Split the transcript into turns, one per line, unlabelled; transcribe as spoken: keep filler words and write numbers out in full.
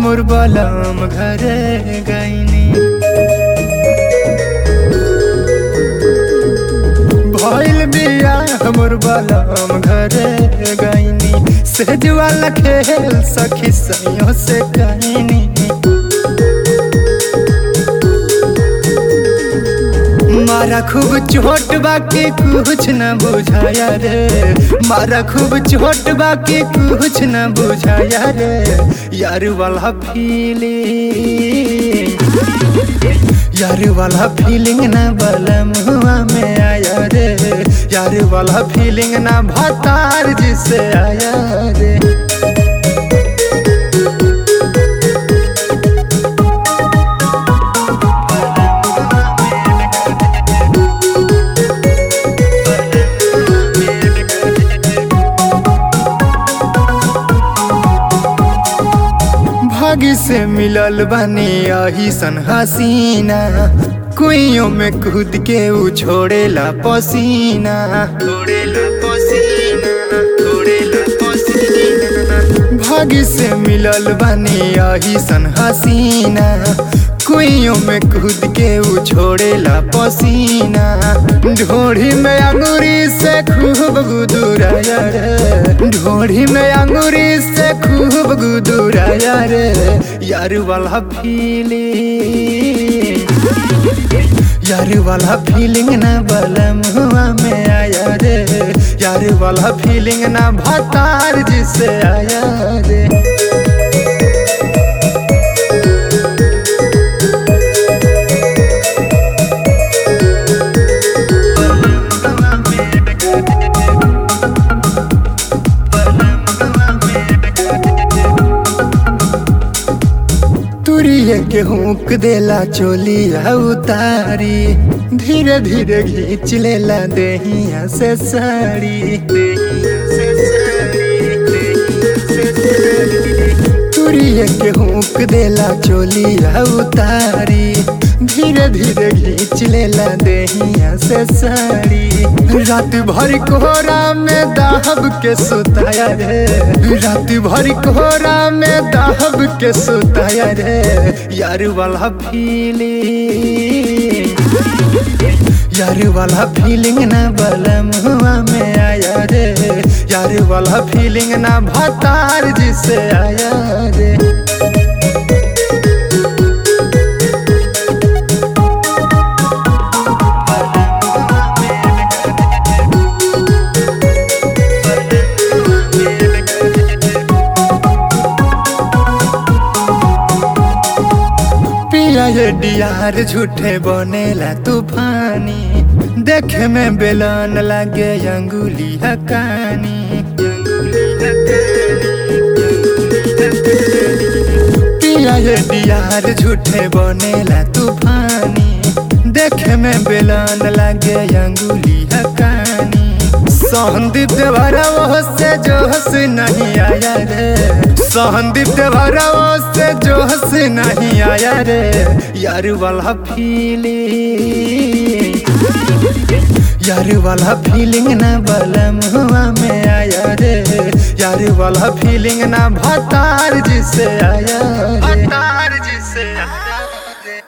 मोर बलम घरे गईनी। भइल बियाह मोर बलम घरे गईनी। सेज वाला खेल सखी सैयों से कहनी। मारा खूब चोट बाकी कुछ न बुझाया रे। मारा खूब चोट बाकी कुछ न बुझाया रे। यार वाला फीलिंग यार वाला फीलिंग ना बलम हुआ में आया रे। यार वाला फीलिंग ना भतार जिसे आया रे। भागी से मिलल बानी यही सन हसीना। कुइयों में कूद के उ छोड़ेला पसीना। छोड़ेला पसीना छोड़ेला पसीना। भागी से मिलल बानी यही सन हसीना। कुइयों में कूद के उ छोड़ेला पसीना। ढोढ़ी में अंगूरी से खूब गुदुराया रे। ढोढ़ी में अंगूरी से खूब गुदुराया रे। यार वाला फीलिंग यार वाला फीलिंग ना बलम हुआ में आया रे। यार वाला फीलिंग ना भतार जिसे आया रे। तुरिये के हुक देला चोलिया उतारी। धीरे धीरे घींच लेला देहिया से साड़ी। तुरिये के हुक देला चोलिया उतारी। धीरे धीरे घींच लेला देहिया से साड़ी। रात भर कोहरा में दाहब के सुताया रे। रात भर कोहरा में दाहब के सुताया रे। यार वाला फीलिंग यार वाला फीलिंग ना बलम हुआ में आया रे। यार वाला फीलिंग ना भतार जिसे आया रे। ये डियार झूठे बनेला तूफानी। देखे में बेलन लागे अंगुली हकानी। पिया ये डियार झूठे बनेला तूफानी। देखे में बेलन लागे अंगुली हकानी। सहनदीप देवरा वो से जोश नहीं आया रे। सहनदीप देवरा वो से जोश नहीं आया रे। यार वाला फीलिंग यार वाला फीलिंग ना बलम हुआ में आया रे। यार वाला फीलिंग ना भतार जिसे आया रे। भतार जिसे आया।